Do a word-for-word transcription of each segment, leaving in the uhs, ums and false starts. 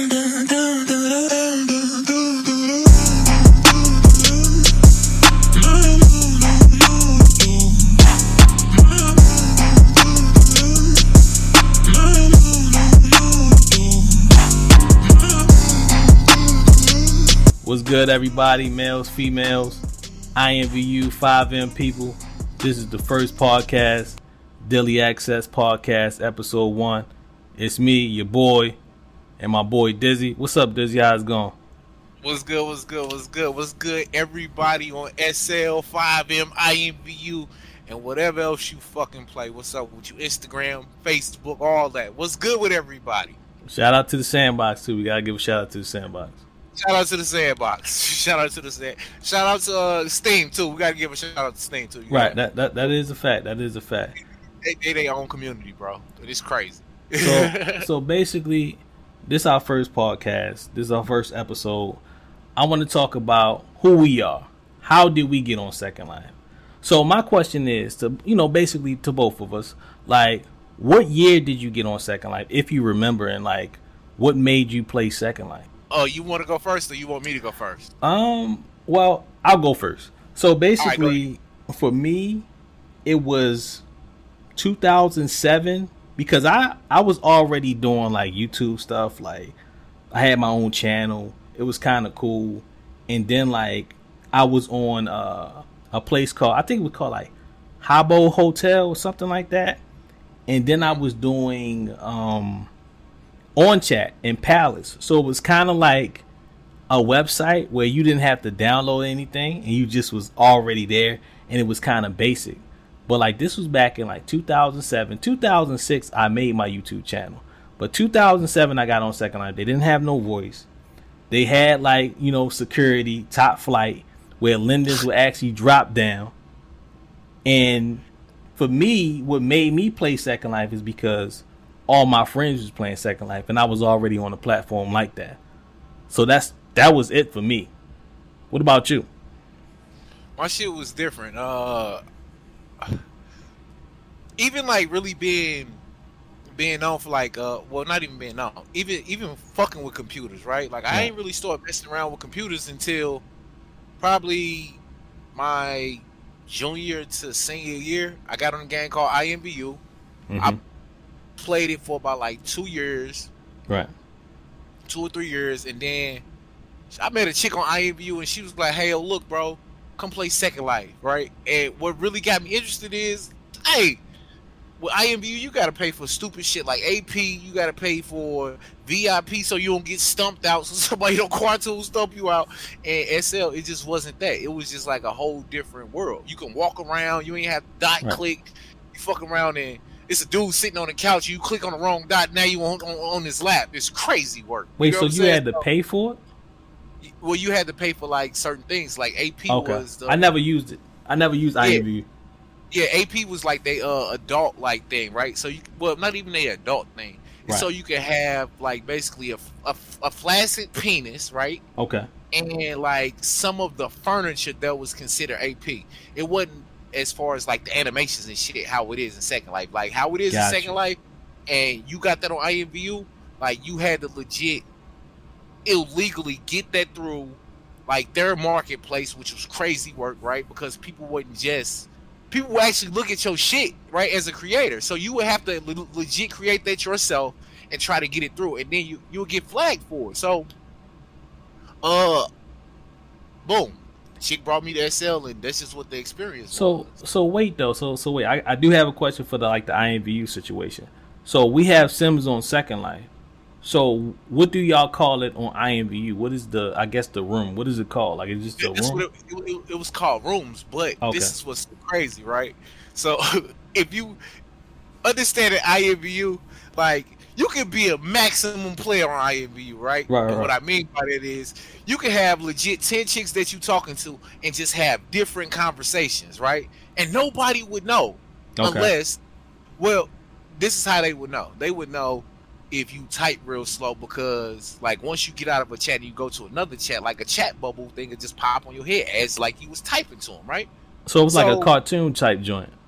What's good, everybody? Males, females, I M V U, five M people. This is the first podcast, Daily Access Podcast, episode one. It's me, your boy, and my boy Dizzy. What's up, Dizzy? How's it going? What's good? What's good? What's good? What's good? Everybody on S L, five M, I M V U, and whatever else you fucking play. What's up with you? Instagram, Facebook, all that. What's good with everybody? Shout out to the Sandbox too. We gotta give a shout out to the Sandbox. Shout out to the Sandbox. Shout out to the Sand. Shout out to uh, Steam too. We gotta give a shout out to Steam too. You right. That, that that is a fact. That is a fact. They they their own community, bro. It's crazy. So so basically, this is our first podcast. This is our first episode. I want to talk about who we are. How did we get on Second Life? So my question is to you know basically to both of us, like, what year did you get on Second Life, if you remember, and like, what made you play Second Life? Oh, you want to go first, or you want me to go first? Um, well, I'll go first. So basically, right, for me, it was two thousand seven because I, I was already doing like YouTube stuff. Like, I had my own channel. It was kind of cool. And then like I was on uh, a place called, I think it was called like Habbo Hotel or something like that. And then I was doing um. On Chat and Palace, so it was kind of like a website where you didn't have to download anything and you just was already there, and it was kind of basic. But like, this was back in like two thousand seven, two thousand six. I made my YouTube channel, but two thousand seven I got on Second Life. They didn't have no voice. They had like you know security, top flight, where lenders would actually drop down. And for me, what made me play Second Life is because all my friends was playing Second Life, and I was already on a platform like that. So that's that was it for me. What about you? My shit was different. Uh, even like really being being known for like uh, well, not even being known, even even fucking with computers, right? Like, I Yeah. ain't really started messing around with computers until probably my junior to senior year. I got on a game called I M V U. Mm-hmm. I played it for about like two years, Right. two or three years, and then I met a chick on I M V U, and she was like, "Hey, yo, look, bro, come play Second Life, right?" And what really got me interested is, hey, with I M V U, you gotta pay for stupid shit like A P. You gotta pay for V I P so you don't get stumped out, so somebody don't cartoon stump you out. And S L, it just wasn't that. It was just like a whole different world. You can walk around. You ain't have to dot Right. click. You fuck around and it's a dude sitting on the couch. You click on the wrong dot. Now you on on, on his lap. It's crazy work. Wait, You know so what I'm you saying? had to pay for it? Well, you had to pay for like certain things. Like A P Okay. was. The, I never used it. I never used I M V U. Yeah, A P was like they uh adult like thing, right? So you well, not even a adult thing. Right. So you can have like basically a, a, a flaccid penis, right? Okay. And like some of the furniture that was considered A P. It wasn't as far as like the animations and shit how it is in Second Life, like how it is Gotcha. in Second Life. And you got that on I M V U, like you had to legit illegally get that through like their marketplace, which was crazy work, right? Because people wouldn't just people would actually look at your shit, right, as a creator. So you would have to le- legit create that yourself and try to get it through, and then you you would get flagged for it. So, uh, boom, chick brought me to S L, and that's just what the experience So was. so wait though. So so wait. I, I do have a question for the like the I M V U situation. So we have Sims on Second Life. So what do y'all call it on I M V U? What is the I guess the room? What is it called? Like, it's just a That's room? what it, it, it was called rooms, but Okay. this is what's crazy, right? So if you understand that I M V U, like you can be a maximum player on I M V U, right? Right, right, And what right. I mean by that is you can have legit ten chicks that you talking to and just have different conversations, right? And nobody would know Okay. unless, well, this is how they would know. They would know if you type real slow, because like once you get out of a chat and you go to another chat, like a chat bubble thing, it just pop on your head as like you was typing to them, right? So it was like So- a cartoon type joint.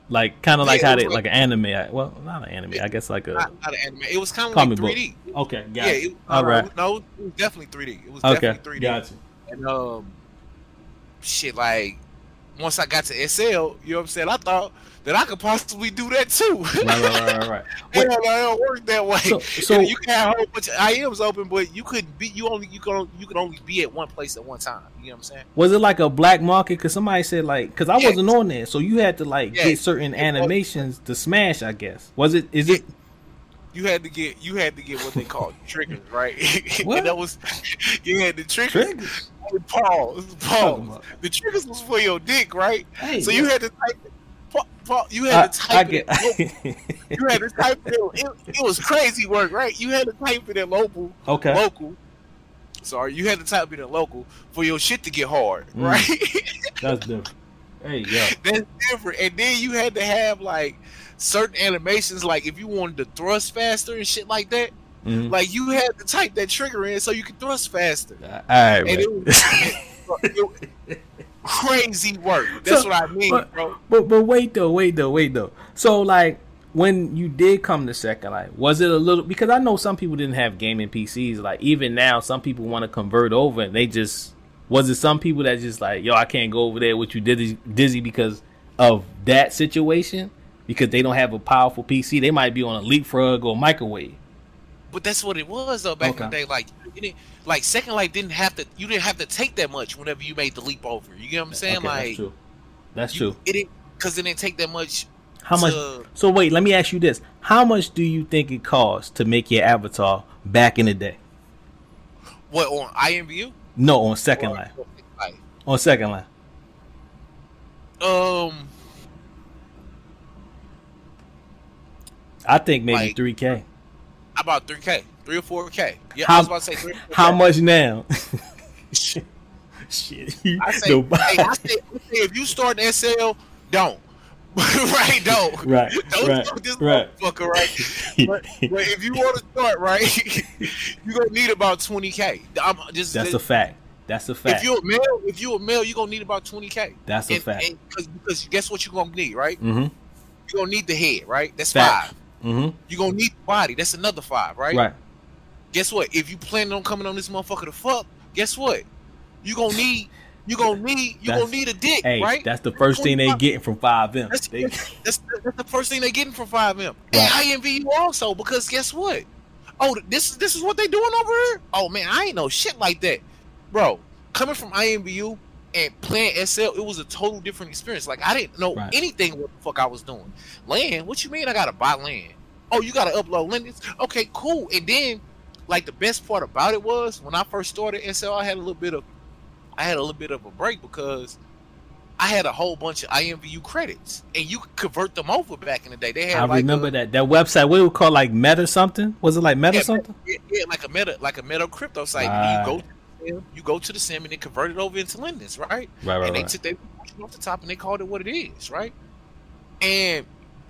like kind of Yeah, like it how was they like- like an anime. I- Well, not an anime. I guess like a Not, not an anime. It was kind of comic like book. three D. Okay, Yeah, gotcha. it, All uh, right. No, it was definitely three D. It was Okay, definitely three D. gotcha. And um, shit, like once I got to S L, you know what I'm saying? I thought that I could possibly do that too. Right, right, right, right, right. Hell, Wait, no, it don't work that way. So- so- you can have a whole bunch of I Ms open, but you couldn't be. You only you can you can only be at one place at one time. You know what I'm saying? was it like a black market? Because somebody said like, because I Yes. wasn't on there, so you had to like Yes. get certain It was. animations to smash. I guess was it? Is it? You had to get you had to get what they call triggers, right? What? And that was you had the triggers. Triggers? Pause, Talking pause. about- The triggers was for your dick, right? Hey, so yeah. you had to type it. pa- pa- You I, had to I type get. it. You had to type it. It, it was crazy work, right? You had to type it in local, Okay. local. Sorry, you had to type it in local for your shit to get hard, Mm. right? That's different. Hey, yo. That's different. And then you had to have like certain animations, like if you wanted to thrust faster and shit like that, Mhm. like you had to type that trigger in so you could thrust faster. All right, And man. it was, it was crazy work. That's So, what I mean, but- bro. But but wait though, wait though, wait though. So like when you did come to Second Life, was it a little, because I know some people didn't have gaming P Cs. Like even now, some people want to convert over, and they just was it some people that just like, yo, I can't go over there with you dizzy, dizzy because of that situation, because they don't have a powerful P C. They might be on a leapfrog or microwave. But that's what it was though back in the Okay. day. Like, you didn't, like Second Life didn't have to. You didn't have to take that much whenever you made the leap over. You get what I'm saying? Okay, like, that's true. That's you, true. It didn't because it didn't take that much. How much? to- So wait, let me ask you this: how much do you think it cost to make your avatar back in the day? What on I M V U? No, on Second Or- Life. Like, On Second Life. um, I think maybe Like- three K. about three K, three or four K. Yeah, How- I was about to say three. Or four K. How much now? Shit. I say, Nobody- hey, I say, I say, if you start an S L, don't. right, don't. Right, Don't right, start this right. motherfucker, right? But, but if you want to start, right, you're gonna need about twenty K. I'm just That's a fact. That's a fact. if you're a male, if you're a male, you're gonna need about twenty K. That's a and, fact. and cause, because guess what you're gonna need, right? Mm-hmm. You're gonna need the head, right? That's Fact. five. Mm-hmm. You're gonna need the body. That's another five, right? Right. Guess what? If you planning on coming on this motherfucker to fuck, guess what? You gonna need you gonna need you That's- gonna need a dick, Hey, right? that's the first thing they getting from five M. That's, They, that's, that's the first thing they're getting from five M. Right. And I envy you also because guess what? Oh, this this is what they doing over here. Oh man, I ain't know shit like that, bro. Coming from I M V U and playing S L, it was a total different experience. Like I didn't know Right. anything what the fuck I was doing. Land? What you mean? I gotta buy land? Oh, you gotta upload land? Okay, cool. And then, like the best part about it was when I first started S L, I had a little bit of, I had a little bit of a break because I had a whole bunch of I M V U credits, and you could convert them over back in the day. They had I like remember a, that that website. What it was called, like Meta something? Was it like Meta Yeah, something? Yeah, yeah, like a meta, like a meta crypto site. Right. You go, to the sim, you go to the sim and then convert it over into lendings, right? Right, right, and they right. took their off the top and they called it what it is, right? And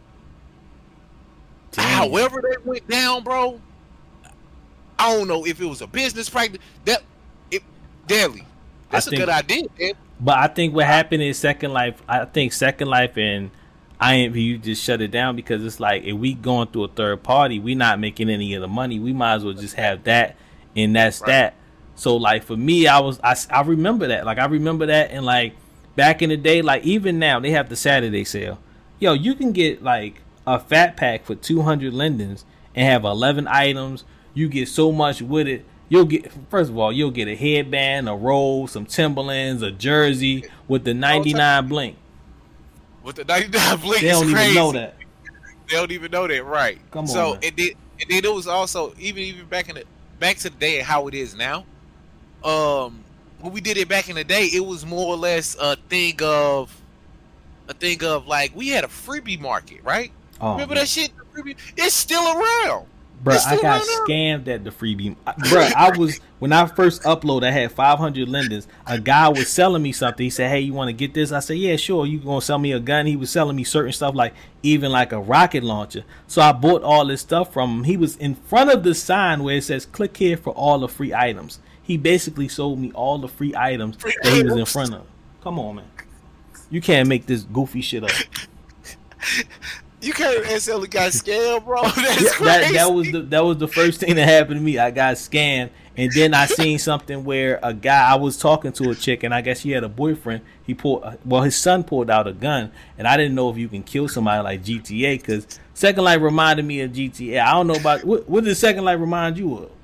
Damn. however that went down, bro, I don't know if it was a business practice. That it daily. That's I a think- good idea, man. But I think what happened is Second Life. I think Second Life and I M V U just shut it down because it's like if we going through a third party, we not making any of the money. We might as well just have that, and that's Right. that. So like for me, I was I, I remember that. Like I remember that, and like back in the day, like even now they have the Saturday sale. Yo, you can get like a fat pack for two hundred lendings and have eleven items. You get so much with it. You'll get, first of all, you'll get a headband, a robe, some Timberlands, a jersey with the ninety-nine blink. With the ninety-nine blink, They it's don't even crazy. know that. They don't even know that, right? Come on, So man. and then and then it was also even even back in the back to the day and how it is now. Um, when we did it back in the day, it was more or less a thing of a thing of like we had a freebie market, right? Oh, Remember man. that shit? The freebie, it's still around. Bruh, It's I still got around now. scammed at the freebie. I- Bruh, I was when I first uploaded, I had five hundred lenders. A guy was selling me something. He said, "Hey, you want to get this?" I said, "Yeah, sure. You gonna sell me a gun?" He was selling me certain stuff, like even like a rocket launcher. So I bought all this stuff from him. He was in front of the sign where it says, "Click here for all the free items." He basically sold me all the free items Free that he was in items. front of. Come on, man. You can't make this goofy shit up. You can't S L got scammed, bro. That's Yeah, crazy. that that was the that was the first thing that happened to me. I got scammed, and then I seen something where a guy I was talking to a chick, and I guess she had a boyfriend. He pulled well, his son pulled out a gun, and I didn't know if you can kill somebody like G T A because Second Life reminded me of G T A. I don't know about what what did Second Life remind you of?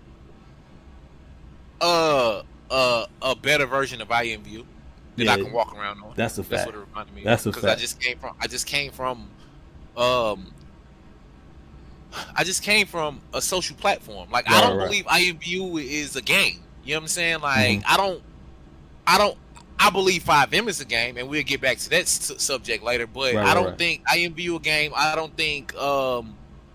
Uh, uh, a better version of I M V U that Yeah, I can walk around on. that's a That's fact. what it reminded me. That's a because I fact. just came from. I just came from. Um, I just came from a social platform. Like I Right, don't right. believe I M V U is a game. You know what I'm saying? Like Mhm. I don't. I don't. I believe five M is a game, and we'll get back to that s- subject later. But Right, I don't right. think I M V U a game. I don't think um,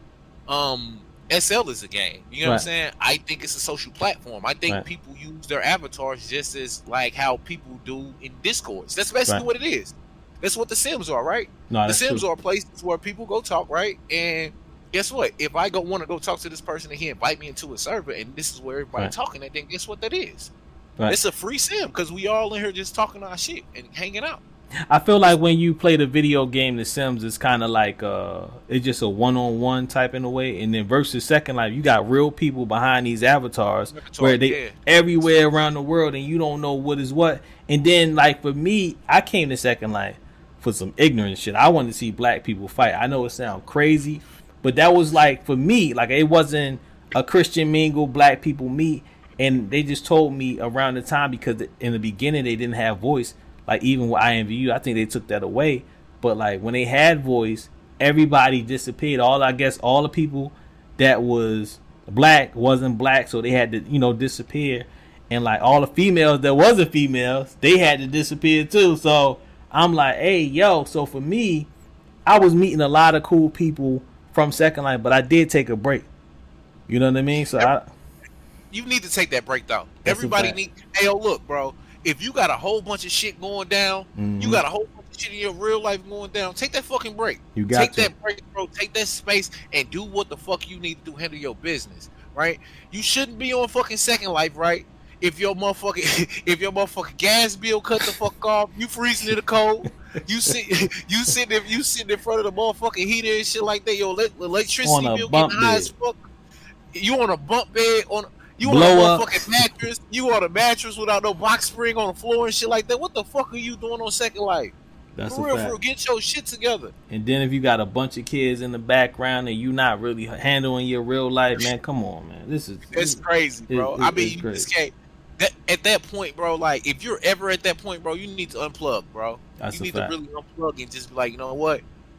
um, S L is a game. You know what Right. I'm saying? I think it's a social platform. I think Right. people use their avatars just as like how people do in Discords. That's basically Right. what it is. That's what the Sims are, right? No, The that's Sims true. are places where people go talk, right? And guess what? If I go want to go talk to this person and he invite me into a server and this is where everybody Right. talking at, then guess what that is? Right. It's a free sim because we all in here just talking our shit and hanging out. I feel like when you play the video game The Sims, it's kind of like uh, it's just a one-on-one type in a way, and then versus Second Life, you got real people behind these avatars Avatar, where they yeah. everywhere around the world, and you don't know what is what. And then, like for me, I came to Second Life for some ignorant shit. I wanted to see black people fight. I know it sounds crazy, but that was like for me, like it wasn't a Christian mingle, black people meet, and they just told me around the time because in the beginning they didn't have voice. Like even with I M V U, I think they took that away. But like when they had voice, everybody disappeared. All I guess all the people that was black wasn't black, so they had to you know disappear. And like all the females that wasn't females, they had to disappear too. So I'm like, hey yo. So for me, I was meeting a lot of cool people from Second Life, but I did take a break. You know what I mean? So I. You need to take that break though. That's a Everybody fact. need. Hey, yo, look, bro. If you got a whole bunch of shit going down, Mhm. you got a whole bunch of shit in your real life going down. Take that fucking break. You got take to. that break, bro. Take that space and do what the fuck you need to do. Handle your business, right? You shouldn't be on fucking Second Life, right? If your motherfucking if your motherfucking gas bill cut the fuck off, you freezing in the cold. You sit you sitting you sitting in front of the motherfucking heater and shit like that. Your ele- electricity On a bill bump getting high bed. as fuck. You on a bump bed on. You Blow on a up. motherfucking mattress. You on a mattress without no box spring on the floor and shit like that. What the fuck are you doing on Second Life? That's For a real, fact. for real, get your shit together. And then if you got a bunch of kids in the background and you not really handling your real life, man, come on, man. This is It's crazy, bro. it- I it- mean, it's you crazy. just can't. That, at that point, bro, like if you're ever at that point, bro, you need to unplug, bro. That's you a need fact. to really unplug and just be like, you know what?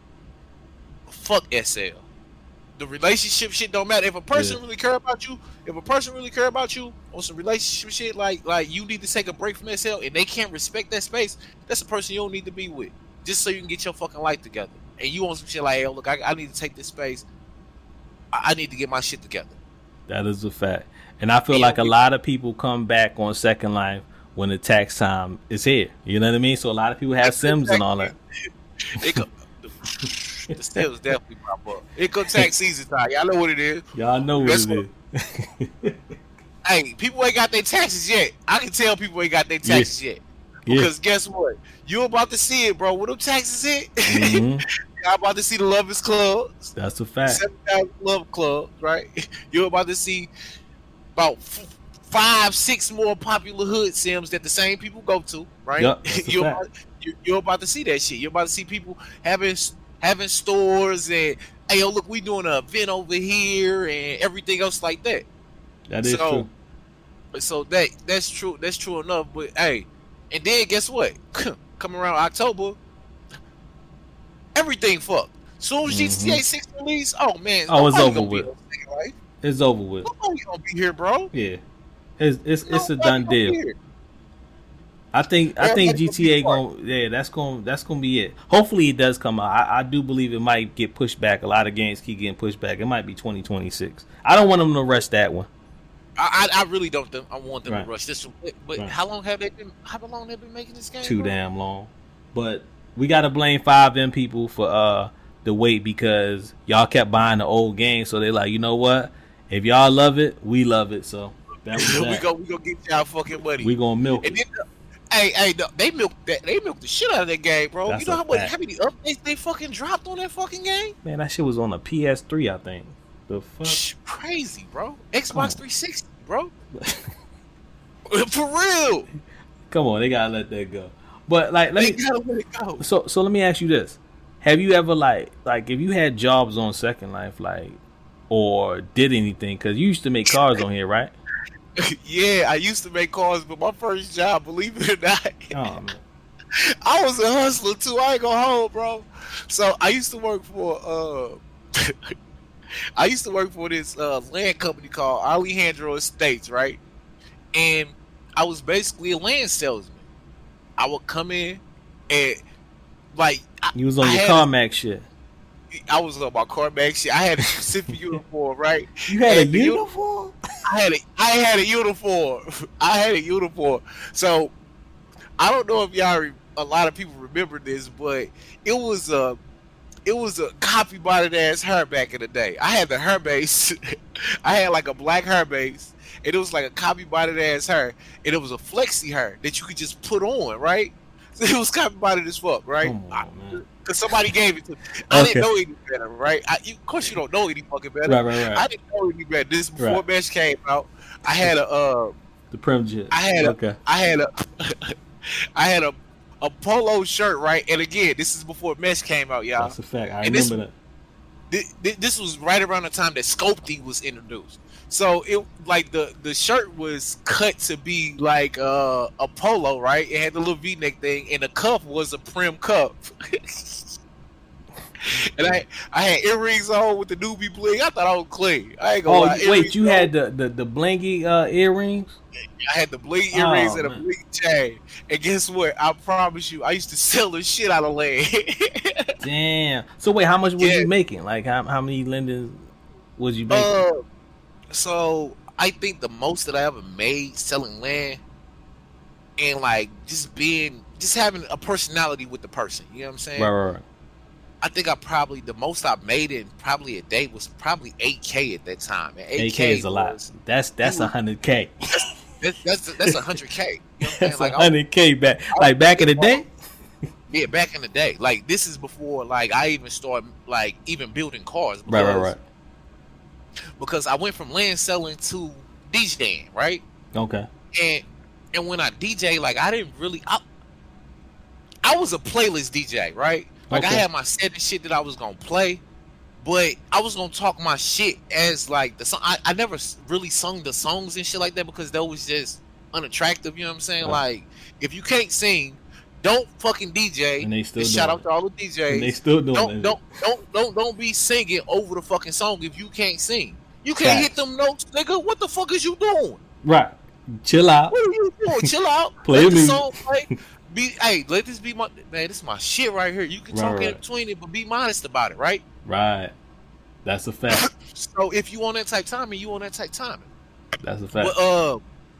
Fuck S L. The relationship shit don't matter. If a person Yeah. really care about you, if a person really care about you on some relationship shit, like like you need to take a break from S L and they can't respect that space, that's a person you don't need to be with. Just so you can get your fucking life together. And you want some shit like, hey, look, I, I need to take this space. I, I need to get my shit together. That is a fact. And I feel Yeah, like a we- lot of people come back on Second Life when the tax time is here. You know what I mean? So a lot of people have Sims and all that. It co- the, the sales definitely pop up. It come tax season time. Y'all know what it is. Y'all know what That's it is. Hey, people ain't got their taxes yet. I can tell people ain't got their taxes yet. Yeah. Because guess what? You about to see it, bro. When them taxes hit, Mhm. y'all about to see the Lovers Clubs, That's a fact. seven thousand Love Clubs, right? You're about to see about f- five, six more popular hood sims that the same people go to, right? Yup, that's a you're, fact. about, you're, you're about to see that shit. You're about to see people having having stores and, hey, yo, look, we doing an event over here and everything else like that. That is so, true. So that that's true. That's true enough. But hey, and then guess what? Coming around October, everything fucked. Soon as G T A six release, oh man, Oh, it's nobody over gonna be with. on Second Life. It's over with. Nobody gonna be here, bro. Yeah. It's it's it's a Nobody done gonna be deal. here. I think I think Everybody G T A gonna going yeah that's going that's going to be it. Hopefully it does come out. I, I do believe it might get pushed back. A lot of games keep getting pushed back. It might be twenty twenty-six. I don't want them to rush that one. I, I I really don't. Think, I want them Right. to rush this one. But, but Right. how long have they been? How long have they been making this game? Too bro? damn long. But we got to blame five M people for uh the wait because y'all kept buying the old game. So they're like, you know what? If y'all love it, we love it. So that was we that. go we go get y'all fucking money. We gonna milk And it. then, Hey, hey, no, they milked that. They milked the shit out of that game, bro. That's you know a how much, fact. how many updates they fucking dropped on that fucking game? Man, that shit was on a P S three, I think. The fuck? Shh, crazy, bro. Come Xbox on. three sixty, bro. For real. Come on, they gotta let that go. But like, let They me. gotta let it go. So, so let me ask you this: have you ever like, like, if you had jobs on Second Life, like, or did anything? Because you used to make cars on here, right? Yeah, I used to make calls, but my first job, believe it or not, Oh man. I was a hustler too. I ain't gonna hold, bro. So I used to work for uh I used to work for this uh land company called Alejandro Estates, right? And I was basically a land salesman. I would come in and like I, You was on I your had CarMax shit. I was on my CarMax shit. I had a specific uniform, right? You had a And the uni- uniform? I had a I had a uniform. I had a uniform. So I don't know if y'all re- a lot of people remember this, but it was a it was a copy bodied ass hair back in the day. I had the hair base. I had like a black hair base, and it was like a copy bodied ass hair, and it was a flexi hair that you could just put on, right? So it was copy bodied as fuck, right? Come on, man. Because somebody gave it to me. I Okay. didn't know any better, right? I, you, of course, you don't know any fucking better. Right, right, right. I didn't know any better. This before Right. Mesh came out. I had a, uh, The Prim Jet. I had a, Okay. I had a, I had a, a polo shirt, right? And again, this is before Mesh came out, y'all. That's a fact. I And this- remember Thi- thi- This was right around the time that Sculpting was introduced. So it like the the shirt was cut to be like uh, a polo, right? It had the little V-neck thing, and the cuff was a prim cuff. And I I had earrings on with the newbie bling. I thought I was clean. I ain't that. gonna Oh, lie. wait, Earrings you on. had the, the, the blingy uh, earrings? I had the bling earrings Oh, and a man. bling chain. And guess what? I promise you, I used to sell the shit out of land. Damn. So wait, how much was Yeah. you making? Like, how how many lenders was you making? uh, so I think the most that I ever made selling land and like just being just having a personality with the person. You know what I'm saying? right, right, right. I think I probably the most I made in probably a day was probably eight K at that time. And eight K is a lot. was- That's that's a hundred K. That's that's that's a hundred K. You know what I'm That's saying? a Like, I- hundred K back. Like back in the day. yeah, back in the day. Like this is before like I even started like even building cars. Right, right, because- right. Because I went from land selling to DJing, right? Okay. And and when I D J, like I didn't really I, I was a playlist D J, right? Like I Okay. had my set and shit that I was gonna play, but I was gonna talk my shit as like the song. I, I never s- really sung the songs and shit like that because that was just unattractive. You know what I'm saying? Right. Like if you can't sing, don't fucking D J. And they still And doing shout it. out to all the D Js. And they still doing don't it. don't don't don't don't be singing over the fucking song if you can't sing. You can't hit Facts. them notes, nigga. What the fuck is you doing? Right. Chill out. What are you doing? Chill out. Play let the music. song play. Be hey, let this be my man. This is my shit right here. You can Right, talk in right. between it, but be modest about it, right? Right. That's a fact. So if you on that type timing, you on that type timing. That's a fact. But uh,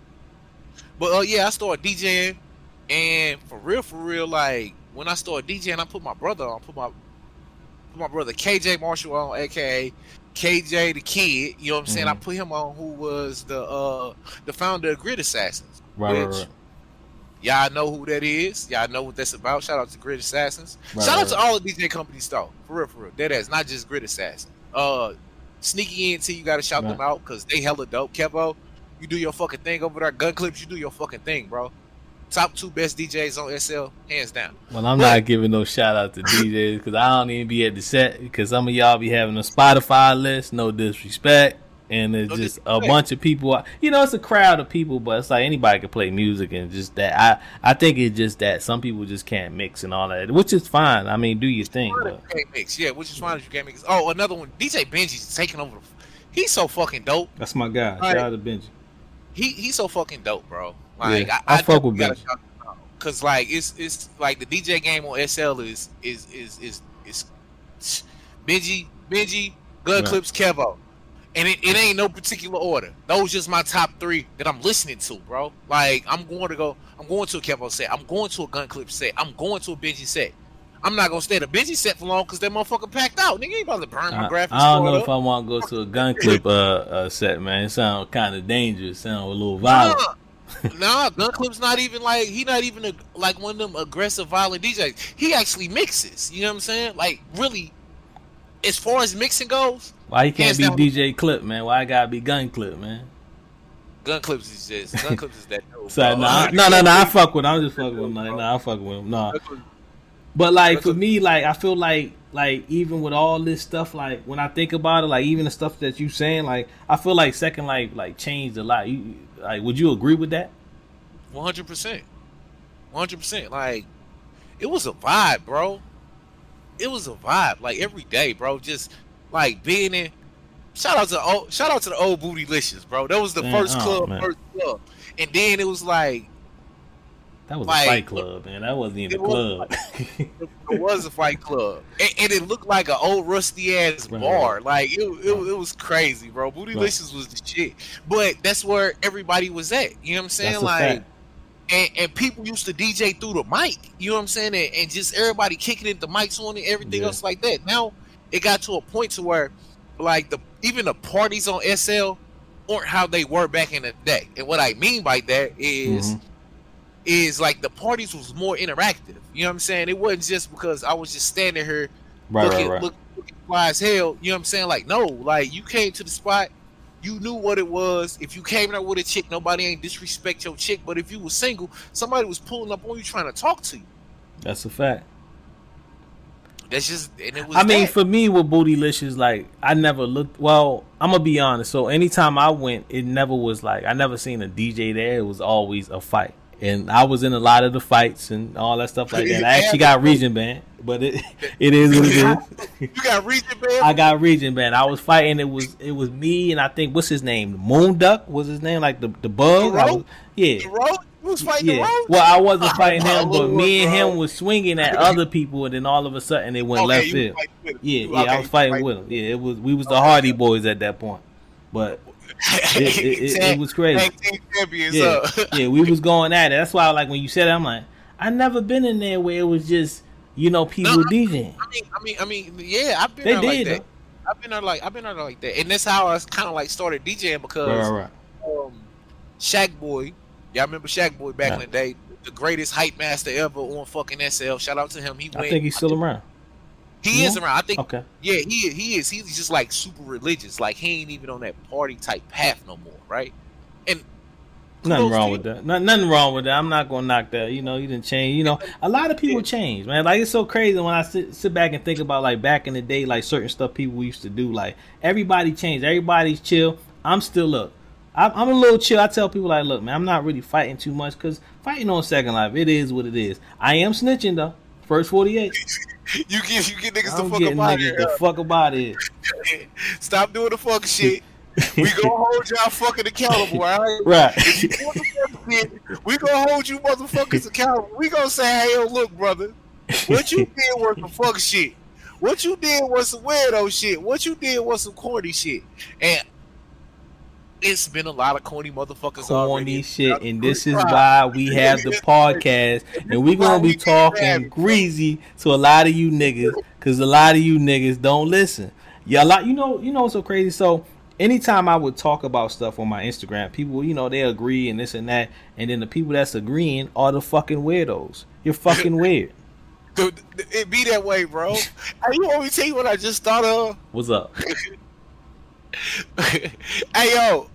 but uh, yeah, I started DJing, and for real, for real, like when I started DJing, I put my brother on, put my put my brother K J Marshall on, aka K J the Kid. You know what I'm saying? Mhm. I put him on, who was the uh the founder of Grid Assassins. Right, right, which right. Y'all know who that is. Y'all know what that's about. Shout out to Grid Assassins. Right, Shout right, out to all the D J companies though. For real, for real. That is not just Grid Assassin. Uh, Sneaky E N T, you gotta shout them Right. out because they hella dope. Kevo, you do your fucking thing over there. Gun Clips, you do your fucking thing, bro. Top two best D Js on S L, hands down. Well, I'm But- not giving no shout out to D Js because I don't even be at the set because some of y'all be having a Spotify list. No disrespect. And it's No just a disrespect. bunch of people. You know, it's a crowd of people, but it's like anybody can play music and just that. I, I think it's just that some people just can't mix and all that, which is fine. I mean, do your thing. Fine But if you can't mix, yeah, which is fine if you can't mix. Oh, another one, D J Benji's taking over. The, he's so fucking dope. that's my guy. Right. Shout out to Benji. He he's so fucking dope, bro. Like Yeah, I, I fuck with definitely gotta Benji. shout him out. Cause like it's it's like the D J game on S L is is is is is, is Benji Benji Gun Right. Clips Kevo, and it, it ain't no particular order. Those just my top three that I'm listening to, bro. Like I'm going to go. I'm going to a Kevo set. I'm going to a Gun Clip set. I'm going to a Benji set. I'm not gonna stay at a Benji set for long because that motherfucker packed out. Nigga ain't about to burn my I, graphics. I don't card know up. if I want to go to a gun clip uh, uh set, man. It sounds kind of dangerous. Sound a little violent. Nah, Nah, Gun Clip's not even like he not even a, like one of them aggressive, violent D Js. He actually mixes. You know what I'm saying? Like really, as far as mixing goes, Why he can't hands be down, D J Clip, man? Why I gotta be Gun Clip, man? Gun Clips is just Gun Clips is that dope. So bro. nah, no, no, no. I fuck with him. I'm just fucking with him. Like, nah, I fuck with him. Nah. But like for me, like I feel like like even with all this stuff, like when I think about it, like even the stuff that you saying, like I feel like Second Life like changed a lot. You like, would you agree with that? One hundred percent, one hundred percent. Like it was a vibe, bro. It was a vibe. Like every day, bro. Just like being in. Shout out to the old, shout out to the old Bootylicious, bro. That was the Man, first oh, club, man. first club, and then it was like That was Like, a fight club, man. That wasn't even it a was- club. it was a fight club, and, and it looked like an old rusty ass Right, bar. right. Like it, it, Right. it was crazy, bro. Bootylicious was the shit, but that's where everybody was at. You know what I'm saying? That's a like, fact. and, and people used to D J through the mic. You know what I'm saying? And, and just everybody kicking it, the mics on and everything Yeah. else like that. Now it got to a point to where, like the even the parties on S L aren't how they were back in the day. And what I mean by that is. Mhm. Is like the parties was more interactive. You know what I'm saying? It wasn't just because I was just standing here Right, looking, right, right. look, looking fly as hell. You know what I'm saying? Like, no, like you came to the spot, you knew what it was. If you came there with a chick, nobody ain't disrespect your chick. But if you was single, somebody was pulling up on you trying to talk to you. That's a fact. That's just, and it was. I mean, that. for me with Bootylicious, like I never looked. Well, I'm gonna be honest. So anytime I went, it never was like I never seen a D J there. It was always a fight, and I was in a lot of the fights and all that stuff like that. I actually got region band, but it it is what it is. You got Region Band. I got region band. I was fighting. It was it was me and I think what's his name? Moon Duck was his name, like the the bug. The I Roach? was- yeah. The road? You was fighting the Yeah. road? Well, I wasn't fighting Oh, him, but me and bro. him was swinging at other people, and then all of a sudden it went Okay, left you field. was fighting with him. Yeah, You- yeah, okay, I was you fighting fighting with him. Yeah, it was we was the Okay. Hardy Boys at that point, but it, it, it, it was crazy. Tag team champions Yeah, up. yeah, we was going at it. That's why, like when you said it, I'm like, I never been in there where it was just you know people No, DJing. I mean, I mean, I mean, yeah, I've been They there like did, that. I've been there like I've been there like that, and that's how I kind of like started DJing because Right, right, right. um, Shaq Boy, y'all remember Shaq Boy back Yeah. in the day, the greatest hype master ever on fucking S L. Shout out to him. He I went. think he's still around. He Yeah? is around. I think. Okay. Yeah, he he is. He's just like super religious. Like he ain't even on that party type path no more, right? And Nothing kudos wrong to with you. that. Nothing, nothing wrong with that. I'm not gonna knock that. You know, you didn't change. You know, a lot of people change, man. Like it's so crazy when I sit sit back and think about like back in the day, like certain stuff people used to do. Like everybody changed. Everybody's chill. I'm still up. I'm, I'm a little chill. I tell people like, look, man, I'm not really fighting too much because fighting on Second Life, it is what it is. I am snitching though. First forty-eight. You get you get niggas I'm the fuck getting up out niggas here. the fuck about it. Stop doing the fuck shit. We gonna hold y'all fucking accountable, all right? Right. If you doing the fuck shit, we gonna hold you motherfuckers accountable. We gonna say, hey, yo, look, brother, what you did was some fuck shit. What you did was some weirdo shit. What you did was some corny shit. And it's been a lot of corny motherfuckers Corny already. shit, and this is why we have the podcast, and we gonna be talking greasy to a lot of you niggas, cause a lot of you niggas don't listen. Yeah, a lot. You know, you know what's so crazy? So anytime I would talk about stuff on my Instagram, people, you know, they agree and this and that, and then the people that's agreeing are the fucking weirdos. You're fucking weird. Dude, it be that way, bro. Hey, you want me to tell you what I just thought of? What's up? Hey, yo.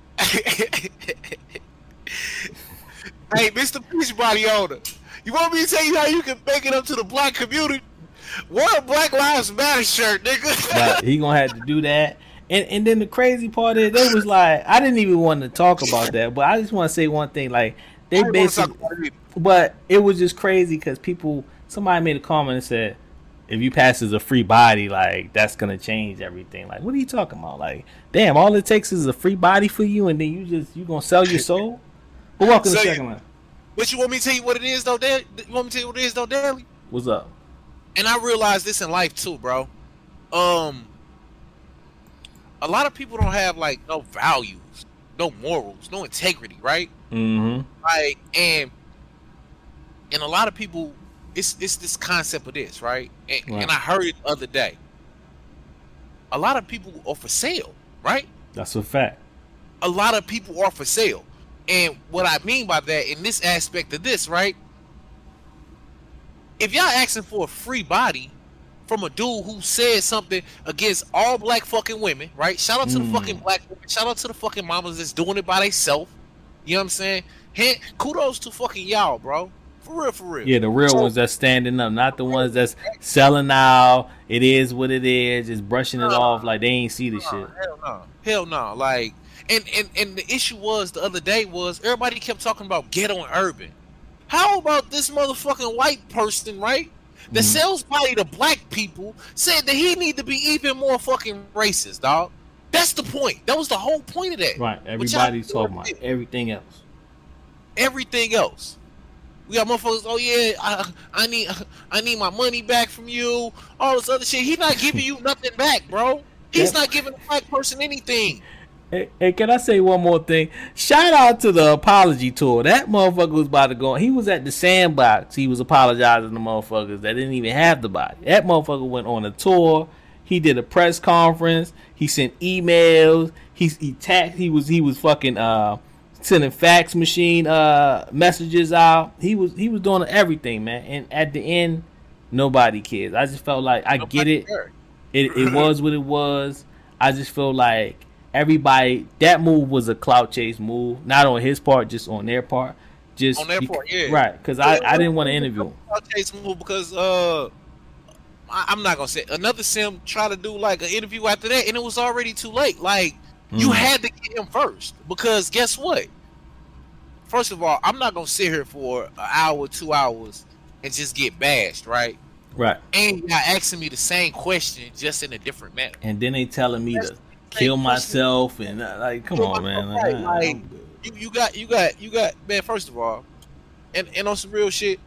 Hey, Mister Beachbody owner. You want me to tell you how you can make it up to the black community? Wear a Black Lives Matter shirt, nigga. But he gonna have to do that. And and then the crazy part is, they was like, I didn't even want to talk about that, but I just want to say one thing. Like I they ain't wanna basically, talk about it. but it was just crazy because people, somebody made a comment and said, if you pass as a free body, like that's gonna change everything. Like, what are you talking about? Like, damn, all it takes is a free body for you, and then you just you gonna sell your soul? But welcome So to you- Second Life. But you want me to tell you what it is, though, Daily? You want me to tell you what it is, though, Daily? What's up? And I realized this in life, too, bro. Um, a lot of people don't have, like, no values, no morals, no integrity, right? Mm-hmm. Like, and and a lot of people, it's it's this concept of this, right? And, Right. and I heard it the other day. A lot of people are for sale, right? That's a fact. A lot of people are for sale, And what I mean by that, in this aspect of this, right? If y'all asking for a free body from a dude who said something against all black fucking women, right? Shout out to mm. the fucking black women. Shout out to the fucking mamas that's doing it by themselves. You know what I'm saying? Hey, kudos to fucking y'all, bro. For real, for real. Yeah, the real so, ones that's standing up, not the ones that's selling out. It is what it is, just brushing it uh, off like they ain't see the uh, shit. Hell no. Hell no. Like, and, and, and the issue was the other day was everybody kept talking about ghetto and urban. How about this motherfucking white person, right? The mm-hmm. sells body to black people said that he need to be even more fucking racist, dog. That's the point. That was the whole point of that. Right. Everybody's talking about everything else. Everything else. We got motherfuckers. Oh yeah, I, I need, I need my money back from you. All this other shit. He's not giving you nothing back, bro. He's not giving a black person anything. Hey, hey, can I say one more thing? Shout out to the apology tour. That motherfucker was about to go. He was at the Sandbox. He was apologizing to motherfuckers that didn't even have the body. That motherfucker went on a tour. He did a press conference. He sent emails. He he taxed. He was he was fucking uh sending fax machine uh messages out. He was he was doing everything, man. And at the end, nobody cares. I just felt like I nobody get it. Cared. It it was what it was. I just feel like. Everybody, that move was a clout chase move, not on his part, just on their part. Just on their part, yeah, right. Because I, I didn't want to interview him. Clout chase move because uh, I, I'm not gonna say another sim tried to do like an interview after that, and it was already too late. Like mm. you had to get him first because guess what? First of all, I'm not gonna sit here for an hour, two hours, and just get bashed, right? Right. And y'all asking me the same question just in a different manner. And then they telling me That's, to. Kill myself and uh, like, come on, man. Right. Like, you, you got, you got, you got, man. First of all, and and on some real shit.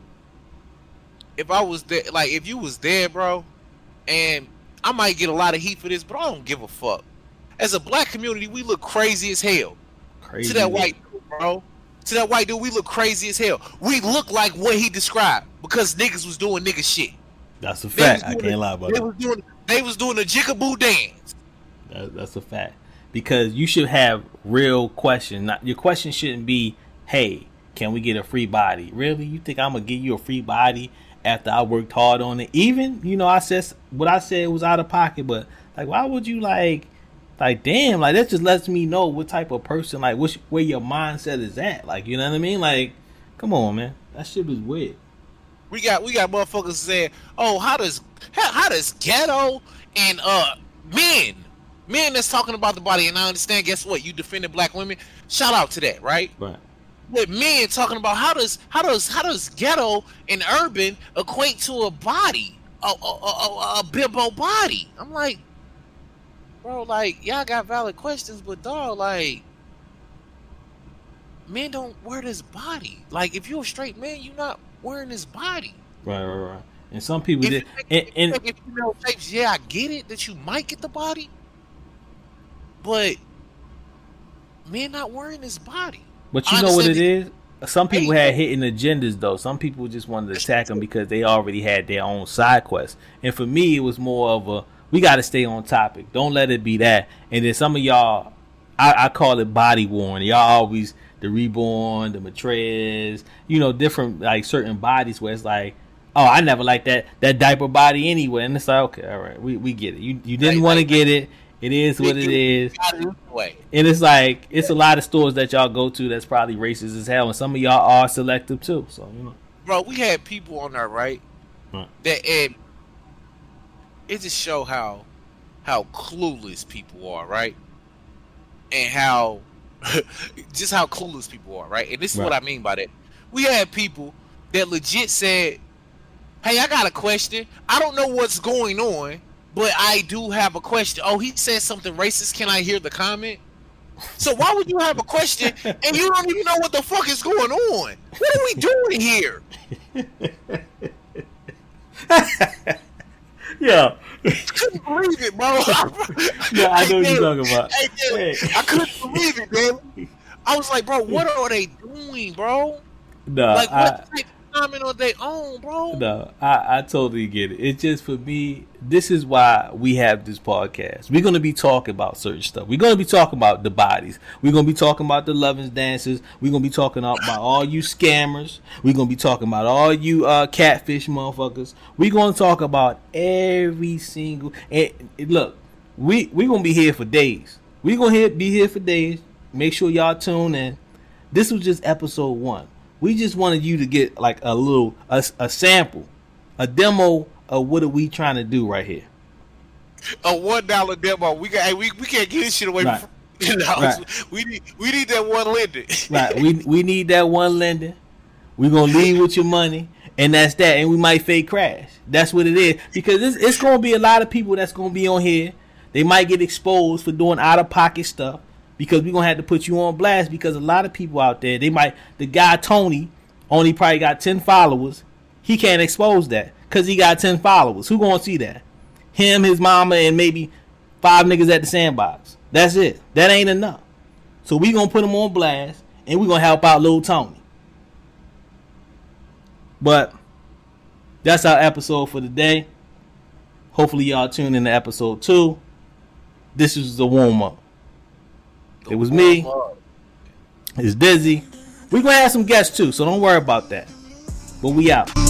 If I was there, like, if you was there, bro, and I might get a lot of heat for this, but I don't give a fuck. As a black community, we look crazy as hell. Crazy. To that white dude, bro. To that white dude, we look crazy as hell. We look like what he described because niggas was doing nigga shit. That's a fact. I can't lie about they that. Was doing, they was doing a jigaboo dance. That's a fact. Because you should have real questions. Not, your question shouldn't be, hey, can we get a free body? Really? You think I'm going to give you a free body after I worked hard on it? Even, you know, I said what I said was out of pocket, but like, why would you like, like, damn, like, that just lets me know what type of person, like, which, where your mindset is at. Like, you know what I mean? Like, come on, man. That shit was weird. We got, we got motherfuckers saying, oh, how does, how, how does ghetto and, uh, men, Men that's talking about the body, and I understand, guess what? You defended black women. Shout out to that, right? Right. But men talking about how does how does how does ghetto and urban equate to a body, a, a, a, a bimbo body? I'm like, bro, like, y'all got valid questions, but dog, like, men don't wear this body. Like, if you're a straight man, you're not wearing this body. Right, right, right. And some people if did. You and, and, if you know shapes, yeah, I get it that you might get the body. But men not wearing his body. But you know what it is? Some people had hidden agendas, though. Some people just wanted to attack them because they already had their own side quest. And for me, it was more of a, we got to stay on topic. Don't let it be that. And then some of y'all, I, I call it body worn. Y'all always, the Reborn, the Maitreya, you know, different, like, certain bodies where it's like, oh, I never liked that that diaper body anyway. And it's like, okay, all right, we, we get it. You, you didn't want to get it. It is what it is. And it's like, it's a lot of stores that y'all go to that's probably racist as hell. And some of y'all are selective too. So, you know. Bro, we had people on there, right? Huh. That, and it just show how, how clueless people are, right? And how, just how clueless people are, right? And this is right. what I mean by that. We had people that legit said, hey, I got a question. I don't know what's going on, but I do have a question. Oh, he said something racist. Can I hear the comment? So why would you have a question and you don't even know what the fuck is going on? What are we doing here? Yeah. I couldn't believe it, bro. Yeah, I know what you're talking about. Hey, I couldn't believe it, man. I was like, bro, what are they doing, bro? No, like, what I, type, comment on their own, bro. No, I, I totally get it. It's just for me, this is why we have this podcast. We're going to be talking about certain stuff. We're going to be talking about the bodies. We're going to be talking about the lovins dancers. We're going to be talking about all you scammers. We're going to be talking about all you uh, catfish motherfuckers. We're going to talk about every single... And, and look, we, we're going to be here for days. We're going to be here for days. Make sure y'all tune in. This was just episode one. We just wanted you to get like a little, a, a sample, a demo of what are we trying to do right here. A one dollar demo. We got. Hey, we we can't get this shit away right. from. You know, right. We need we need that one lending. Right. We we need that one lending. We're gonna leave with your money, and that's that. And we might fake crash. That's what it is, because it's, it's gonna be a lot of people that's gonna be on here. They might get exposed for doing out of pocket stuff. Because we're going to have to put you on blast, because a lot of people out there, they might, the guy Tony only probably got ten followers. He can't expose that because he got ten followers. Who going to see that? Him, his mama, and maybe five niggas at the sandbox. That's it. That ain't enough. So we going to put him on blast, and we're going to help out Lil Tony. But that's our episode for today. Hopefully y'all tune in to episode two. This is the warm-up. It was me. It's Dizzy. We're going to have some guests too, so don't worry about that. But we out.